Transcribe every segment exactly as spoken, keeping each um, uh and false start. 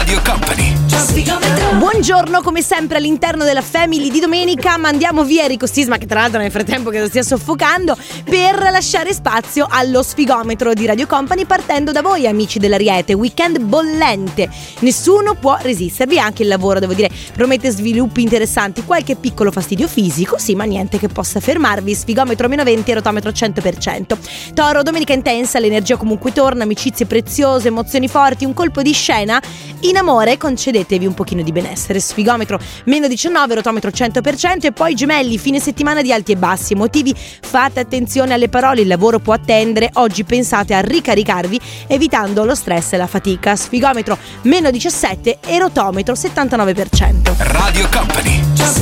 Radio Company. Buongiorno, come sempre all'interno della Family di domenica mandiamo via Enrico Sisma, che tra l'altro nel frattempo che lo stia soffocando, per lasciare spazio allo sfigometro di Radio Company, partendo da voi amici dell'Ariete. Weekend bollente, nessuno può resistervi, anche il lavoro devo dire promette sviluppi interessanti, qualche piccolo fastidio fisico sì, ma niente che possa fermarvi. Sfigometro meno venti, rotometro cento per cento. Toro, domenica intensa, l'energia comunque torna, amicizie preziose, emozioni forti, un colpo di scena. In amore concedetevi un pochino di benessere. Sfigometro meno diciannove, rotometro cento per cento. E poi Gemelli, fine settimana di alti e bassi emotivi, fate attenzione alle parole, il lavoro può attendere, oggi pensate a ricaricarvi evitando lo stress e la fatica. Sfigometro meno diciassette e rotometro settantanove per cento. Radio Company.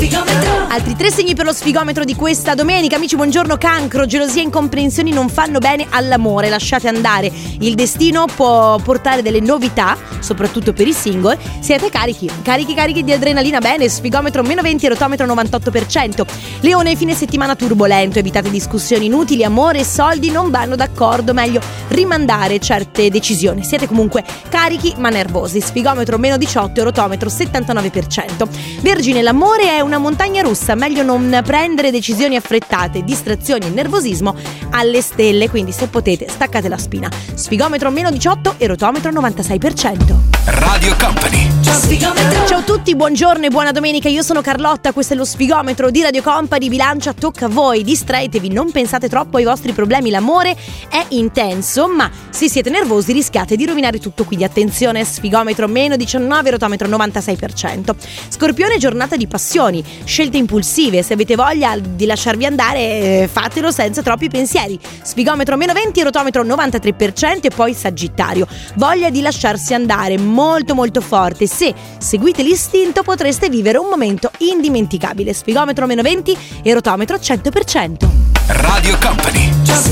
Altri tre segni per lo sfigometro di questa domenica. Amici, buongiorno. Cancro, gelosia e incomprensioni non fanno bene all'amore, lasciate andare, il destino può portare delle novità, soprattutto per i single. Siete carichi, carichi carichi di adrenalina. Bene, sfigometro meno venti, rotometro novantotto per cento. Leone, fine settimana turbolento, evitate discussioni inutili, amore e soldi non vanno d'accordo, meglio rimandare certe decisioni. Siete comunque carichi ma nervosi. Sfigometro meno diciotto, rotometro settantanove per cento. Vergine, l'amore è una montagna russa, meglio non prendere decisioni affrettate, distrazioni e nervosismo alle stelle, quindi se potete staccate la spina. Sfigometro meno diciotto e rotometro novantasei per cento. Radio Company. Ciao a tutti, buongiorno e buona domenica, io sono Carlotta, questo è lo sfigometro di Radio Company. Bilancia, tocca a voi, distraetevi, non pensate troppo ai vostri problemi, l'amore è intenso, ma se siete nervosi rischiate di rovinare tutto, quindi attenzione. Sfigometro meno diciannove, rotometro novantasei per cento. Scorpione, giornata di passioni, scelte impulsive, se avete voglia di lasciarvi andare fatelo senza troppi pensieri. Sfigometro meno venti, rotometro novantatré per cento. E poi Sagittario, voglia di lasciarsi andare molto molto forte, se seguite l'istinto potreste vivere un momento indimenticabile. Sfigometro meno venti e rotometro cento per cento. Radio Company.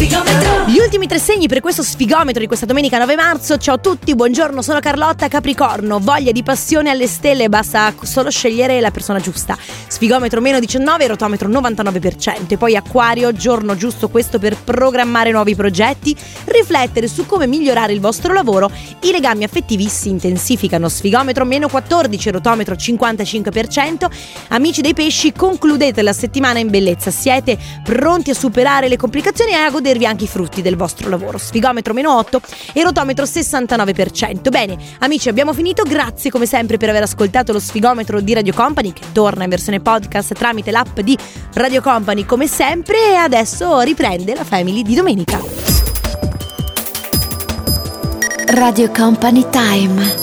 Gli ultimi tre segni per questo sfigometro di questa domenica nove marzo. Ciao a tutti, buongiorno, sono Carlotta. Capricorno, voglia di passione alle stelle, basta solo scegliere la persona giusta. Sfigometro meno diciannove, rotometro novantanove per cento. E poi Acquario, giorno giusto questo per programmare nuovi progetti, riflettere su come migliorare il vostro lavoro, i legami affettivi si intensificano. Sfigometro meno quattordici, rotometro cinquantacinque per cento. Amici dei pesci, concludete la settimana in bellezza, siete pronti a superare le complicazioni e a godervi anche i frutti del vostro lavoro. Sfigometro meno otto e rotometro sessantanove per cento. Bene amici, abbiamo finito, grazie come sempre per aver ascoltato lo sfigometro di Radio Company, che torna in versione podcast tramite l'app di Radio Company come sempre, e adesso riprende la Family di domenica. Radio Company Time.